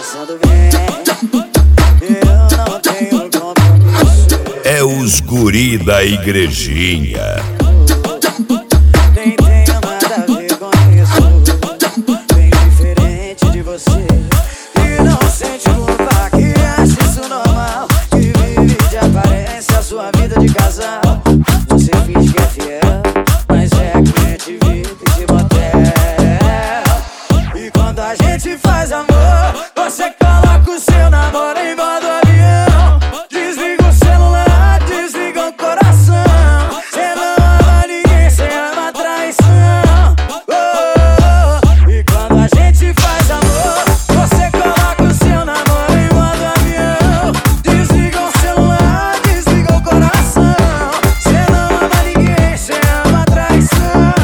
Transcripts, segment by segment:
Pensando bem, eu não tenho compromisso. É os guri da igrejinha. Nem tenho nada a ver com isso. Bem diferente de você. E não sente culpa, que acha isso normal. Que vive de aparência a sua vida de casal. Você finge que é fiel, mas é cliente VIP de motel. E quando a gente faz amor, você coloca o seu namoro em modo avião. Desliga o celular, desliga o coração. Cê não ama ninguém, cê ama traição. E quando a gente faz amor, você coloca o seu namoro em modo avião. Desliga o celular, desliga o coração. Cê não ama ninguém, cê ama traição.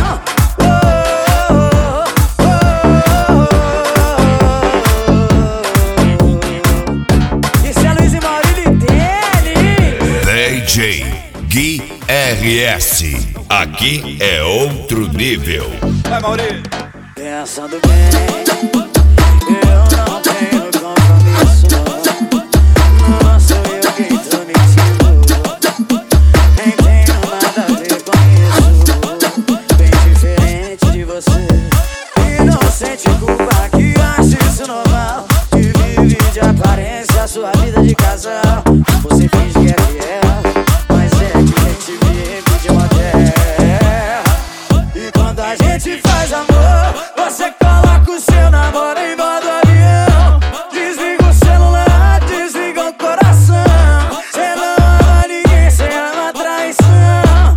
Isso é Luiz e Maurílio Tênis. DJ Gui RS. Aqui é outro nível. Vai, Maurílio. Pensando bem, eu não tenho compromisso. Não sou eu quem tô mentindo. Nem tenho nada a ver com isso. Bem diferente de você. E não sente culpa, que acha isso normal. Que vive de aparência a sua vida de casal. Você finge que é fiel, mas é cliente VIP de motel. E quando a gente faz amor, você coloca o seu namoro em modo avião. Desliga o celular, desliga o coração. Cê não ama ninguém, cê ama traição.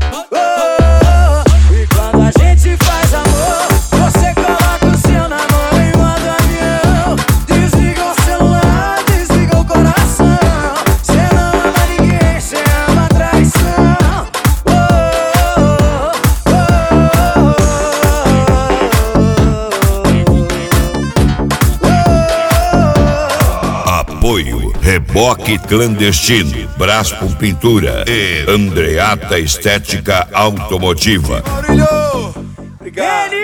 E quando a gente faz amor, você coloca o seu namoro em modo avião. Desliga o celular, desliga o coração. Cê não ama ninguém, cê ama traição. Apoio Reboque Clandestino, Brasco Pintura e Andreata Estética Automotiva. Maurílio. Obrigado.